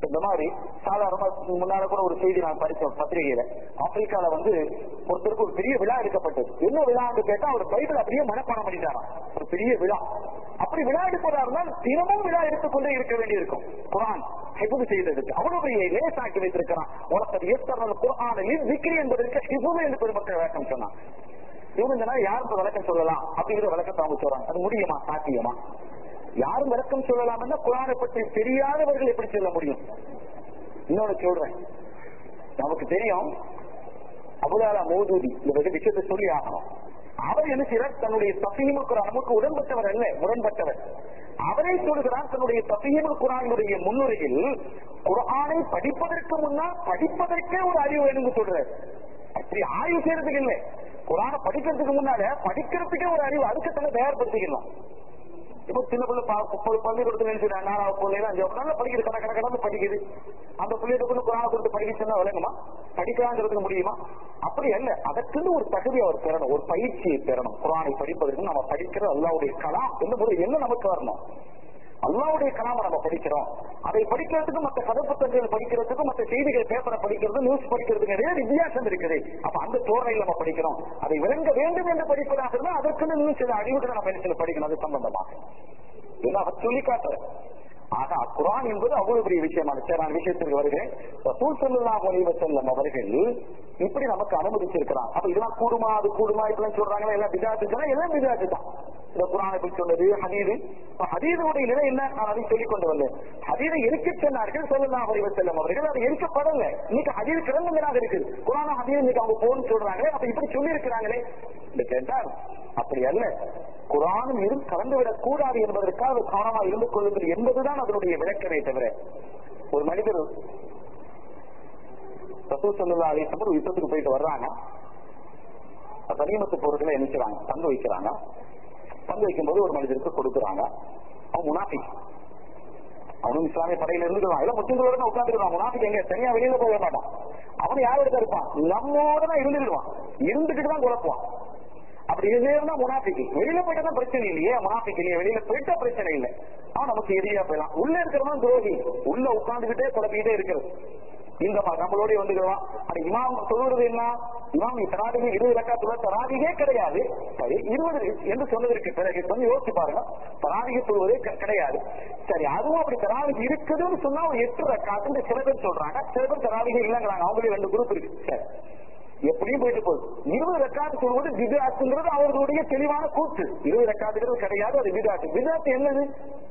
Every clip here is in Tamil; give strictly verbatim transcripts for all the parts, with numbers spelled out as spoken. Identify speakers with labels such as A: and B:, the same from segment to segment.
A: இந்த மாதிரி சாதாரணமா முன்னால கூட ஒரு செய்தி நான் படிச்சேன் பத்திரிகையில. ஆப்பிரிக்கால வந்து ஒருத்தருக்கு ஒரு பெரிய விழா எடுக்கப்பட்டது. என்ன விழான்னு கேட்டா அவர் பைபிள் அப்படியே மனப்பாடம் பண்ணிட்டாராம். ஒரு பெரிய விழா. அப்படி விழா எடுப்பதா தினமும் விழா எடுத்துக்கொண்டே இருக்க வேண்டியிருக்கும். குர்ஆன் ஹிஃபுது செய்ததுக்கு அவ்வளவு பெரிய லேசாக்கி வைத்திருக்கிறான். உலகத்தில் ஏற்படுற குர்ஆனில் விக்ரி என்பதற்கு ஹிஃபுது என்று பெருமக்கள் விளக்கம் சொன்னான். இவங்க யாருக்கு விளக்கம் சொல்லலாம் அப்படிங்கிற விளக்கத்தை அவங்க சொல்றாங்க. அது முடியுமா? சாத்தியமா? யாரும் விளக்கம் சொல்லலாம். குர்ஆனை பற்றி தெரியாதவர்கள் எப்படி சொல்ல முடியும்? இன்னொன்னு சொல்றேன். நமக்கு தெரியும் அபுலாலா மௌதூதி இந்த விஷயத்தை சொல்லி ஆகணும். அவர் என்ன செய்யறார்? தன்னுடைய தஃஹீமுல் குர்ஆன் நமக்கு உடன்பட்டவர் அல்ல, முரண்பட்டவர். அவரை சொல்கிறார் தன்னுடைய தஃஹீமுல் குர்ஆனுடைய முன்னுரையில் குர்ஆனை படிப்பதற்கு முன்னால் படிப்பதற்கே ஒரு அறிவு வேணும்னு சொல்றாரு. அப்படி ஆய்வு செய்யறதுக்கு இல்லை, குர்ஆனை படிக்கிறதுக்கு முன்னால படிக்கிறதுக்கே ஒரு அறிவு அதுக்கு தன்னை தயார்படுத்திக்கலாம். இப்போ சின்ன பிள்ளை பள்ளிக்கூடத்துல நினைச்சுறாங்க நாலாவது பிள்ளைங்க அஞ்சு நல்லா படிக்குது, கடை கடை கடந்து படிக்குது. அந்த பிள்ளைகிட்ட கொண்டு குர்ஆனை கொடுத்து படிக்க சொன்னா விளங்குமா? படிக்கலாங்கிறதுக்கு முடியுமா? அப்படி அல்ல. அதற்குன்னு ஒரு தகுதி அவர் பெறணும், ஒரு பயிற்சியை பெறணும். குர்ஆனை படிப்பதற்கு நம்ம படிக்கிற அல்லாஹ்வுடைய கலாம் என்ன என்ன நமக்கு வரணும்? அல்லாஹ்வுடைய கலாமை நம்ம படிக்கிறோம். அதை படிக்கிறதுக்கும் மற்ற கதை புத்தகங்கள் படிக்கிறதுக்கும் மற்ற செய்திகள் பேப்பரை படிக்கிறது நியூஸ் படிக்கிறதுக்கு நிறைய வித்தியாசம் இருக்குது. அப்ப அந்த தோரணையில் நம்ம படிக்கிறோம். அதை விளங்க வேண்டும் என்று படிப்பதாக இருந்தால் அதற்குன்னு இன்னும் சில அறிவுகளை நம்ம என்ன படிக்கணும். அது சம்பந்தமாக அவர் சொல்லி காட்டுறேன். ஆனா குர்ஆன் என்பது அவ்வளவு பெரிய விஷயமான நான் விஷயத்திற்கு வருகிறேன். ரசூல் ஸல்லல்லாஹு அலைஹி வஸல்லம் அவர்கள் இப்படி நமக்கு அனுமதிச்சிருக்கிறான். அப்ப இதெல்லாம் கூடுமா அது கூடுமா இப்பெல்லாம் சொல்றாங்க. எல்லாம் பிதாத்து தான், எல்லாம் பிதாத்து தான். இந்த குர்ஆனை பற்றி சொன்னது ஹதீது. ஹதீதுடைய நிலை என்ன? நான் அதை சொல்லிக் கொண்டு வந்தேன். ஹதீதை எரிக்க சொன்னார்கள் ஸல்லல்லாஹு அலைஹி வஸல்லம் அவர்கள். அது எரிக்கப்படல. இன்னைக்கு ஹதீது கிரந்தங்களாக இருக்குது. குர்ஆன் ஹதீது இன்னைக்கு அவங்க போன்னு சொல்றாங்களே, அப்ப இப்படி சொல்லி இருக்கிறாங்களே என்று கேட்டால் அப்படி அல்ல. குர்ஆனும் இரும் கலந்துவிடக் கூடாது என்பதற்காக கவனமாக இருந்து கொள்ளுங்கள் என்பதுதான் அதனுடைய விளக்கமே தவிர ஒரு மனிதர் ரசூல் ஸல்லல்லாஹு அலைஹி வஸல்லம் யுத்தத்துக்கு போயிட்டு வர்றாங்க. கனிமத்து பொருட்களை நினைக்கிறாங்க, பங்கு வைக்கிறாங்க. பங்கு வைக்கும் போது ஒரு மனிதருக்கு கொடுக்குறாங்க. அவன் முனாஃபிக். அவனும் இஸ்லாமிய படையில இருந்துக்கிறான். எல்லாம் முஸ்லிம்களோட உட்காந்துருக்கான். முனாஃபிக் எங்க தனியா வெளியில போக மாட்டான். அவன் யாரோட இருப்பான்? நம்மோட தான் இருந்துக்கிடுவான். இருந்துகிட்டு தான் குழப்புவான். அப்படி இருந்தா முனாஃபிக். வெளியில போயிட்டா பிரச்சனை இல்லையே, முனாஃபிக் இல்லையே, வெளியில போயிட்டா பிரச்சனை இல்லை. அவன் நமக்கு எதிரியா போயிடலாம். உள்ள இருக்கிறவன் துரோகி, உள்ள உட்கார்ந்துகிட்டே குழப்பிக்கிட்டே இருக்கிறது. இந்த நம்மளோட வந்துடுவான். ஆனா இமாம் சொல்றது என்ன? இமாம் தராவிக இருபது ரக்காத்துல தராவிகே கிடையாது. சரி, இருபது என்று சொன்னதற்கு பிறகு கொஞ்சம் யோசிச்சு பாருங்க. தராவிக சொல்வதே கிடையாது. சரி, அதுவும் அப்படி தராவிக இருக்குதுன்னு சொன்னா ஒரு எட்டு ரக்காத்து சில பேர் சொல்றாங்க, சில பேர் தராவிக இல்லைங்கிறாங்க. அவங்களே ரெண்டு குரூப் இருக்கு. சரி, எப்படியும் போயிட்டு போகுது. இருபது ரக்காத்து சொல்வது பிதாத்துங்கிறது அவர்களுடைய தெளிவான கூத்து. இருபது ரக்காத்துங்கிறது கிடையாது, அது பிதாத்து. பிதாத்து என்னது?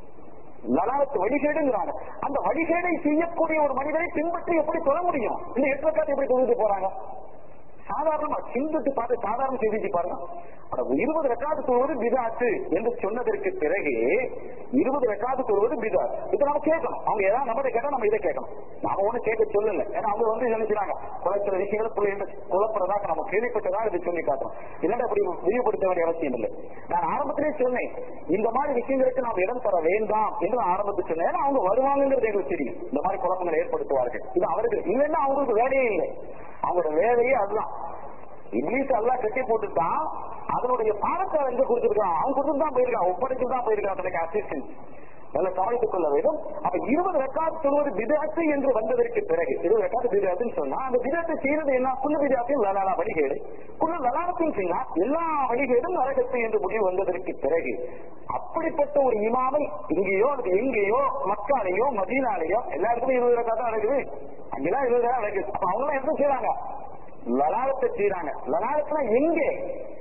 A: லலாலத்து வழிகேடுங்கிறாங்க. அந்த வழிகேடை செய்யக்கூடிய ஒரு மனிதரை பின்பற்றி எப்படி சொல்ல முடியும்? இந்த எட்டு ரக்காத்து எப்படி சொல்லிட்டு போறாங்க? சாதாரணமா சிந்தித்து பார்த்து சாதாரண செய்திச்சு பாருங்க. இருபது ரக்காத்து சொல்வது பிதாத்து என்று சொன்னதற்கு பிறகு இருபது ரக்காத்து சொல்வது பிதாத். இப்ப நம்ம கேட்கணும். அவங்க ஏதாவது நம்ம கேட்டா நம்ம இதை கேட்கணும். நாம ஒண்ணு கேட்க சொல்லல. ஏன்னா அவங்க வந்து நினைக்கிறாங்க குறைக்கிற விஷயங்களை குழப்பறதாக நம்ம கேள்விப்பட்டதாக இதை சொல்லி காட்டுறோம். இல்லைன்னா அப்படி விரிவுபடுத்த வேண்டிய அவசியம் இல்லை. நான் ஆரம்பத்திலே சொன்னேன், இந்த மாதிரி விஷயங்களுக்கு நாம் இடம் தர வேண்டாம் என்று ஆரம்பத்தில் சொன்னேன். ஏன்னா அவங்க வருவாங்கிறது எங்களுக்கு தெரியும். இந்த மாதிரி குழப்பங்களை ஏற்படுத்துவார்கள். இது அவர்கள் இல்லைன்னா அவங்களுக்கு வேலையே இல்லை. அவங்களோட வேலையே அதுதான். இங்கிலீஷ் எல்லாம் கட்டி போட்டுட்டான். அதனுடைய பாடத்தை எங்க கொடுத்துருக்கான்? அவன் கொடுத்துட்டு தான் போயிருக்கான், ஒப்படைச்சு தான் போயிருக்கான் அசிஸ்டன்ட். நல்ல கவனித்துக் கொள்ள வேண்டும். அப்ப இருபது ரெக்கார்டு சொல்வது பிதாத்து என்று வந்ததற்கு பிறகு இருபது ரெக்கார்டு பிதாத்துன்னு சொன்னா அந்த பிதாத்தை செய்யறது என்ன? குள்ள பிதாத்தையும் லலாலா வழிகேடு, குள்ள லலாலத்தையும் செய்யா எல்லா வழிகேடும் நரகத்தை என்று முடிவு வந்ததற்கு பிறகு அப்படிப்பட்ட ஒரு இமாமை இங்கேயோ அது எங்கேயோ மக்காலேயோ மதீனாலேயோ எல்லா இடத்துலயும் இருபது ரெக்கார்டு தான் நடக்குது. அங்கெல்லாம் இருபது ரெக்கார்டு நடக்குது. அப்ப அவங்க எல்லாம் என்ன செய்யறாங்க? லலாலத்தை செய்யறாங்க. லலாலத்துல எங்கே?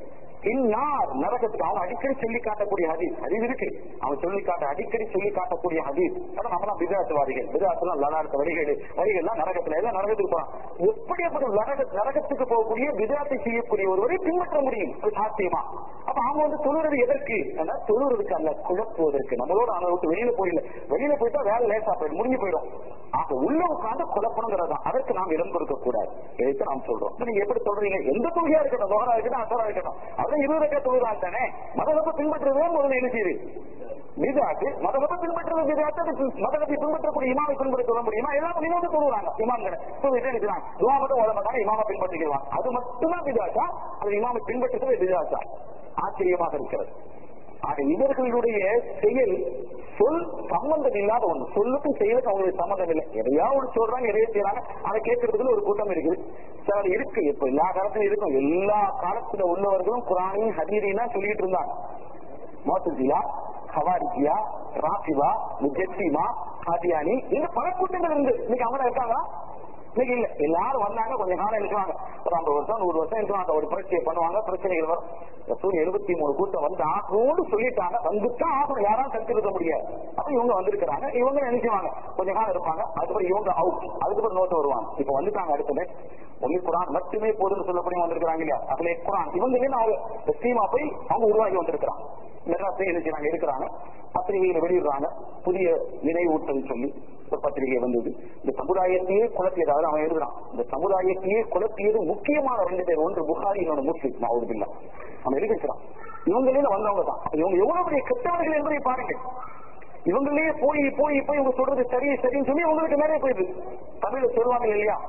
A: இன்னார் நரகத்துக்கு. அவங்க அடிக்கடி சொல்லி காட்டக்கூடிய ஹதீஸ் ஹதீஸ் இருக்கு. அவன் சொல்லி காட்ட அடிக்கடி சொல்லி காட்டக்கூடிய ஹதீஸ். ஆனா நம்மளாம் பிதாத்துவாதிகள். பிதாத்துலாம் லலாலத்து வழிகேடு வழிகள்லாம் நரகத்துல எல்லாம் நரகத்துக்கு போறான். எப்படி அப்படி நரக நரகத்துக்கு போகக்கூடிய பிதாத்தை செய்யக்கூடிய ஒருவரை பின்பற்ற முடியும்? அது சாத்தியமா? அப்ப அவங்க வந்து தொழுறது எதற்கு? தொழுறதுக்கு அல்ல, குழப்புவதற்கு. நம்மளோட அதை விட்டு வெளியில போயிடல. வெளியில போயிட்டா வேலை லேசா போயிடும், முடிஞ்சு போயிடும். ஆக உள்ள உட்காந்து குழப்பணுங்கிறதா. அதற்கு நாம் இடம் கொடுக்க கூடாது. எதுக்கு நாம் சொல்றோம்? நீங்க எப்படி சொல்றீங்க? எந்த தொழிலா இருக்கட்டும், லோகரா இருக்கட்டும், அசரா இருக்கட்டும், அதான் இருபது ரக்க தொழுதான் தானே. மதகத்தை பின்பற்றுவதே முதல்ல என்ன செய்யுது? பிதாத்து. மதகத்தை பின்பற்றுவது பிதாத்து. மதகத்தை பின்பற்றக்கூடிய இமாமை பின்பற்ற சொல்ல முடியுமா? எல்லாரும் நினைவு தொழுவாங்க. இமாம்களை சொல்லிட்டு இருக்கிறாங்க. துவா மட்டும் ஓட மாட்டாங்க, இமாமை பின்பற்றிக்கலாம். அது மட்டும்தான் பிதாத்தா? அது இமாமை பின்பற்றுறது பிதாத்தா? ஆச்சரியமாக இருக்கிறது. ஆக இவர்களுடைய செயல் சொல் சம்பந்தம் இல்லாத ஒண்ணு. சொல்லுக்கும் செயலுக்கும் அவங்களுக்கு சம்பந்தம் இல்லை. எதையாவது ஒரு சொல்றாங்க, எதையோ செய்யறாங்க, அதை கேட்கறதுக்கு ஒரு கூட்டம் இருக்குது. சார் இருக்கு, இப்ப எல்லா காலத்திலும் இருக்கும். எல்லா காலத்துல உள்ளவர்களும் குரானையும் ஹதீஸையும் சொல்லிட்டு இருந்தாங்க. மோத்தஜியா, ஹவாரிஜியா, ராஃபிவா, முஜஸ்ஸிமா, காதியானி, இந்த பல கூட்டங்கள் இருந்து இன்னைக்கு அவங்க இருக்காங்களா? இன்னைக்கு இல்ல. எல்லாரும் வந்தாங்க, கொஞ்சம் காலம் இருக்குவாங்க, ஒரு ஐம்பது வருஷம் நூறு வருஷம் இருக்குவாங்க, ஒரு புரட்சியை பண்ணுவாங்க, பிரச்சனைகள் வரும். எழுபத்தி மூணு கூட்டம் வந்து ஆகணும்னு சொல்லிட்டாங்க, வந்துதான் ஆகணும், யாரும் தடுத்து இருக்க முடியாது. அப்ப இவங்க வந்திருக்கிறாங்க, இவங்க நினைச்சுவாங்க கொஞ்சம் காலம் இருப்பாங்க, அதுக்கப்புறம் இவங்க அவுட், அதுக்கப்புறம் நோட்டு வருவாங்க. இப்ப வந்துட்டாங்க, அடுத்தது ஒன்லி குரான் மட்டுமே போதுன்னு சொல்லப்படி வந்திருக்காங்க இல்லையா? அதுல குரான் இவங்களே அவங்க ஸ்கீமா போய் அவங்க உருவாக்கி வந்திருக்கிறாங்க. மெட்ராஸ்ல என்ன செய்யறாங்க, இருக்கிறாங்க, பத்திரிகையில வெளியிடுறாங்க, புதிய நினைவூட்டல் சொல்லி ஒரு பத்திரிகை வந்தது. இந்த சமுதாயத்தையே குழப்பியது, அதாவது அவன் எழுதுறான், இந்த சமுதாயத்தையே குழப்பியது முக்கியமான ரெண்டு பேர், ஒன்று புகாரி, இன்னொன்று முஸ்லிம். நான் ஒரு பிள்ளை அவன் எழுதிக்கிறான். இவங்களே வந்தவங்க தான். இவங்க எவ்வளவு பெரிய கெட்டவர்கள் என்பதை பாருங்க. இவங்களே போய் போய் போய் இவங்க சொல்றது சரி சரின்னு சொல்லி உங்களுக்கு மேலே போயிடுது. தமிழ்ல சொல்லுவாங்க இல்லையா,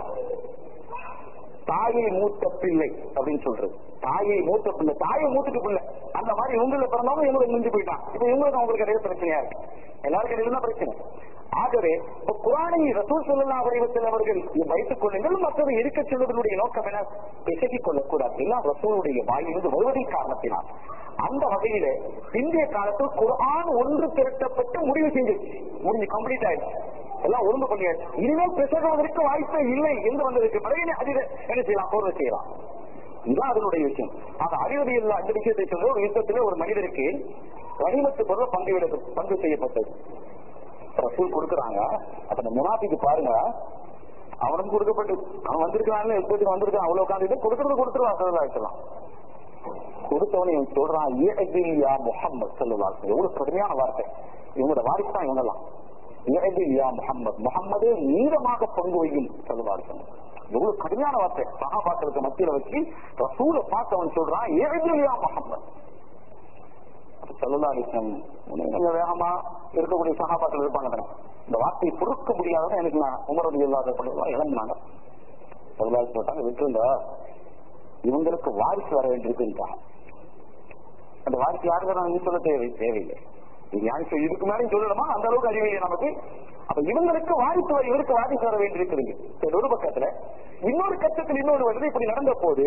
A: தாயை மூத்த பிள்ளை அப்படின்னு சொல்றது. தாயை மூத்த பிள்ளை, தாயை மூத்துட்டு பிள்ளை, அந்த மாதிரி இவங்களை பிறந்தவங்க இவங்களுக்கு முடிஞ்சு போயிட்டான். இப்ப இவங்களுக்கு அவங்களுக்கு இடையில பிரச்சனையா இருக்கு, எல்லாருக்கும் இடையில பிரச்சனை. ஆகவே குரானை ரசூல் ஸல்லல்லாஹு அலைஹி வஸல்லம் அவர்கள் வைத்துக் கொள்ளுங்கள். மற்றது இருக்க சொல்வதனுடைய நோக்கம் என பிசகிக் கொள்ளக்கூடாது. எல்லாம் ரசூலுடைய வாயிலிருந்து வருவதின் காரணத்தினால். அந்த வகையில இந்திய காலத்தில் குர்ஆன் ஒன்று திரட்டப்பட்டு முடிவு செஞ்சிருச்சு, முடிஞ்சு கம்ப்ளீட் ஆயிடுச்சு, எல்லாம் ஒழுங்கு பண்ணியாச்சு. இனிமேல் பிசகுவதற்கு வாய்ப்பே இல்லை என்று வந்ததற்கு பிறகு அதில் என்ன செய்யலாம், கோர்வை செய்யலாம். இதுதான் அதனுடைய விஷயம். ஆக அறிவுரை இல்ல அந்த விஷயத்தை சொல்ற, ஒரு யுத்தத்திலே ஒரு மனிதருக்கு கனிமத்து பொருள் பங்கு விட பங்கு செய்யப்பட்டது. ரசூல் கொடுக்குறாங்க. அப்ப அந்த முனாஃபிக்கு பாருங்க, அவனுக்கு கொடுக்கப்பட்டு அவன் வந்திருக்கான்னு யுத்தத்துக்கு வந்திருக்கான், அவ்வளவு உட்காந்து கொடுக்கறது கொடுத்துருவான். கொடுத்தவனை இவன் சொல்றான், யா முஹம்மது ஸல்லல்லாஹு அலைஹி வஸல்லம். எவ்வளவு கடுமையான வார்த்தை. இவங்களோட வாரிசு தான் இவங்கெல்லாம். யா முஹம்மது, முஹம்மதே நீளமாக பங்கு வையும் ஸல்லல்லாஹு அலைஹி வஸல்லம். எவ்வளவு கடுமையான வார்த்தை. சஹாபாக்களுக்கு மத்தியில வச்சு ரசூலை பார்த்து அவன் சொல்றான், யா முஹம்மது. ஸல்லல்லாஹு அலைஹி வஸல்லம் வேகமா இருக்கக்கூடிய சஹாபாக்கள் இருப்பாங்க, இந்த வார்த்தையை பொறுக்க முடியாத எனக்கு நான் உமருடைய இல்லாத இழந்தாங்க. ஸல்லல்லாஹு போட்டாங்க, விட்டுருந்தா இவங்களுக்கு வாரிசு வர வேண்டியிருக்குன்றாங்க. அந்த வாரிசு யாருக்கு நீ சொல்ல தேவை தேவையில்லை, இதுக்கு மேலே சொல்லணுமா, அந்த அளவுக்கு அறிவில்லை நமக்கு. அப்ப இவங்களுக்கு வாரிசு வர இவருக்கு வாரிசு வர வேண்டியிருக்குது ஒரு பக்கத்துல. இன்னொரு கட்டத்தில் இன்னொரு வருது. இப்படி நடந்த போது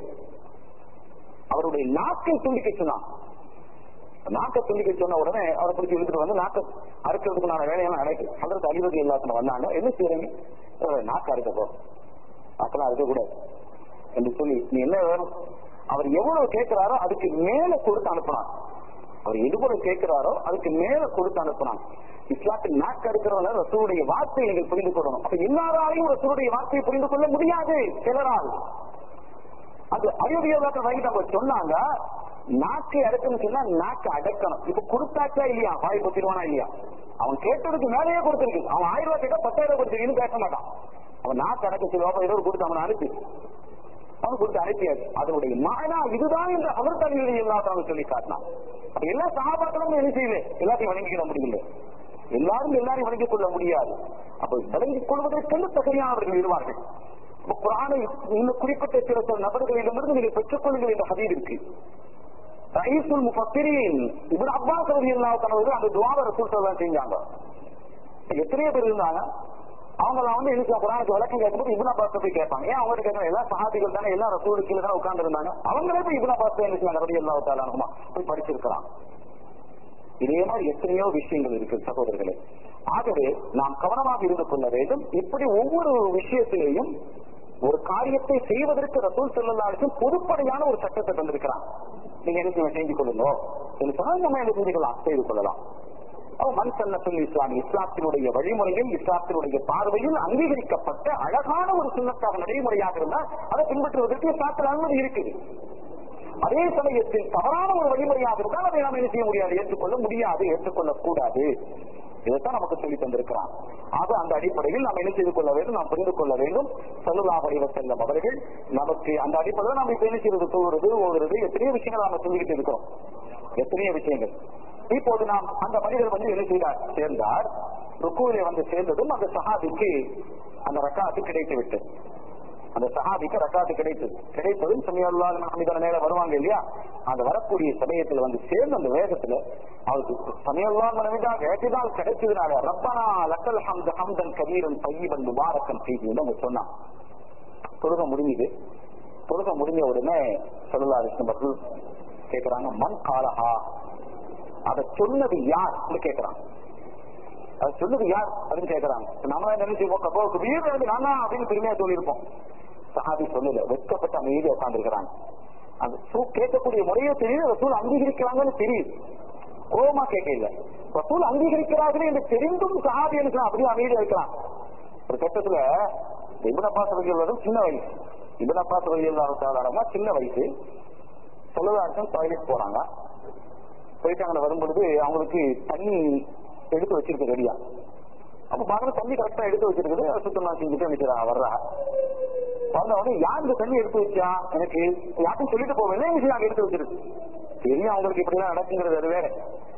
A: அவருடைய நாக்கை துண்டிக்க சொன்னான். நாக்கை துண்டிக்க சொன்ன உடனே அவரை பிடிச்சி இழுத்துட்டு வந்து நாக்கை அறுக்கிறதுக்கு நான் வேலையெல்லாம் நடக்கும். அதற்கு அழிவது எல்லாத்துக்கும் வந்தாங்க. என்ன செய்யறீங்க, நாக்கு அறுக்க போ, நாக்கெல்லாம் அறுக்க கூடாது என்று சொல்லி நீ என்ன வேணும், அவர் எவ்வளவு கேட்கிறாரோ அதுக்கு மேல கொடுத்து அனுப்பினார். அவர் எதுபோல கேட்கிறாரோ அதுக்கு மேல கொடுத்து அனுப்பினார். இஸ்லாத்தில் நாக்கு அறுக்கிறவங்க ரசூலுடைய வார்த்தையை நீங்கள் புரிந்து கொள்ளணும். அப்ப எல்லாராலையும் ரசூலுடைய வார்த்தையை புரிந்து கொள்ள முடியாது. சிலரால் அது அறிவுரையாளர்கள் வாங்கி நம்ம சொன்னாங்க, நாக்கை அடக்கணும் சொன்னா நாக்கை அடக்கணும். இப்ப கொடுத்தாச்சா இல்லையா, வாய் பத்திருவானா இல்லையா, அவன் கேட்டதுக்கு மேலேயே கொடுத்திருக்கு. அவன் ஆயிரம் ரூபாய் கேட்டா பத்தாயிரம் கொடுத்துருக்கீன்னு பேச மாட்டான். அவன் நாக்கு அடக்க சொல்லுவா, ஏதோ கொடுத்து அவனை அனுப்பி அவன் கொடுத்து அனுப்பியாச்சு. அதனுடைய மானா இதுதான் என்று அவர் தன்னுடைய எல்லாத்தையும் சொல்லி காட்டினான். அப்ப எல்லா சகாபாக்களும் என்ன செய்யல, எல்லாத்தையும் வணங்கிக்கிட முடியல, எல்லாரும் எல்லாரையும் வணங்கிக் கொள்ள முடியாது. அப்ப வணங்கிக் கொள்வதற்கென்று தகுதியானவர்கள் இருவார்கள். குர்ஆனை இன்னும் குறிப்பிட்ட சில நபர்களிடமிருந்து நீங்கள் பெற்றுக் கொள்ளுங்கள் என்ற ஹதீஸ் இருக்கு. ரயீசுல் முஃபஸ்ஸிரீன் இப்னு அப்பாஸ் ரலியல்லாஹு தஆலா அந்த துஆவை ரசூல் ஸல்லல்லாஹு அலைஹி வஸல்லம் செஞ்சாங்க. எத்தனையோ பேர் இருந்தாங்க. அவங்க வந்து என்ன குர்ஆனுக்கு விளக்கம் கேட்கும்போது இப்னு அப்பாஸ் போய் கேட்பாங்க. ஏன் அவங்க கேட்கறாங்க, எல்லாம் சஹாபிகள் தானே, எல்லாம் ரசூலுக்கு கீழே தான் உட்கார்ந்து இருந்தாங்க. அவங்களே போய் இப்னு அப்பாஸ் என்ன செய்வாங்க, ரலியல்லாஹு தஆலா அன்ஹுமா போய் படிச்சிருக்கிறாங்க. இதே மாதிரி எத்தனையோ விஷயங்கள் இருக்கு சகோதரர்களே. ஆகவே நாம் கவனமாக இருந்து கொள்ள வேண்டும். இப்படி ஒவ்வொரு விஷயத்திலேயும் ஒரு காரியத்தை செய்வதற்கு ரசூல் ஸல்லல்லாஹு அலைஹி வஸல்லம் பொதுப்படையான ஒரு சட்டத்தை தந்திருக்கிறான். நீங்க என்ன செஞ்சு கொள்ளுங்க என்று சொன்னால் நம்ம என்ன செஞ்சுக்கலாம், செய்து கொள்ளலாம். மன் சன்னத்துல் இஸ்லாம், இஸ்லாத்தினுடைய வழிமுறையில் இஸ்லாத்தினுடைய பார்வையில் அங்கீகரிக்கப்பட்ட அழகான ஒரு சுன்னத்தாக நடைமுறையாக இருந்தால் அதை பின்பற்றுவதற்கு இஸ்லாத்தில் அனுமதி இருக்குது. அதே சமயத்தில் தவறான ஒரு வழிமுறையாக இருந்தால் அதை நாம் என்ன செய்ய முடியாது, ஏற்றுக்கொள்ள முடியாது, ஏற்றுக்கொள்ளக் கூடாது. இதைத்தான் நமக்கு சொல்லி தந்திருக்கிறான். ஆக அந்த அடிப்படையில் நாம் என்ன செய்து கொள்ள வேண்டும், நாம் புரிந்து கொள்ள வேண்டும். ஸல்லல்லாஹு அலைஹி வஸல்லம் அவர்கள் நமக்கு அந்த அடிப்படையில் நாம் இப்ப என்ன செய்வது, தோறுறது ஓடுறது எத்தனையோ விஷயங்கள் நாம சொல்லிக்கிட்டு இருக்கிறோம், எத்தனையோ விஷயங்கள். இப்போது நாம் அந்த மனிதர் வந்து என்ன செய்தார், சேர்ந்தார். ருக்குவிலே வந்து சேர்ந்ததும் அந்த சஹாபிக்கு அந்த ரக்காத்து கிடைத்து விட்டது. அந்த சஹாபிக்கு ரக்காத்து கிடைத்தது. கிடைப்பதும் சமயல்லாஹு ஹமீதான மேல வருவாங்க இல்லையா, அந்த வரக்கூடிய சமயத்துல வந்து சேர்ந்து அந்த வேகத்துல அவருக்கு சமயல்லாஹு ஹமீதா வேகத்தால் கிடைச்சதுனால ரப்பனா லக்கல் ஹம்து ஹம்தன் கபீரன் தய்யிபன் முபாரக்கன் செய்தின்னு அவங்க சொன்னான். தொழுகை முடிஞ்சுது. தொழுகை முடிஞ்ச உடனே ஸல்லல்லாஹு அலைஹி வஸல்லம் கேக்குறாங்க, மன் காலஹா, அதை சொன்னது யார் கேக்குறாங்க. அது சொன்னது யார் அப்படின்னு கேட்கறாங்க. நம்ம நினைச்சு வீடு நானா அப்படின்னு பெருமையா சொல்லியிருப்போம். சஹாபி சொல்லல, வெட்கப்பட்ட அமைதி உட்கார்ந்துருக்கிறாங்க. அந்த கேட்கக்கூடிய முறையே தெரியுது, ரசூல் அங்கீகரிக்கிறாங்கன்னு தெரியுது. கோபமா கேட்க இல்ல, ரசூல் அங்கீகரிக்கிறார்கள் என்று தெரிந்தும் சஹாபி எனக்கு அப்படியே அமைதியா இருக்கலாம். ஒரு கட்டத்துல இப்னு அப்பாஸ் ரலியல்லாஹு சின்ன வயசு, இப்னு அப்பாஸ் ரலியல்லாஹு சின்ன வயசு சொல்லதாச்சும் டாய்லெட் போறாங்க. போயிட்டு அங்க வரும்பொழுது அவங்களுக்கு தண்ணி எடுத்து வச்சிருக்கு ரெடியா. அப்ப பாருங்க தண்ணி கரெக்டா எடுத்து வச்சிருக்குது. சுத்தமா செஞ்சுட்டு நினைக்கிறாங்க. வர்றா வந்தவொடனே யார் இந்த தண்ணி எடுத்து வச்சா, எனக்கு யாருக்கும் சொல்லிட்டு போவேன் விஷயம் அங்க எடுத்து வச்சிருக்கு. தெரியும் அவங்களுக்கு இப்படிதான் நடக்குங்கிறது அது வேற.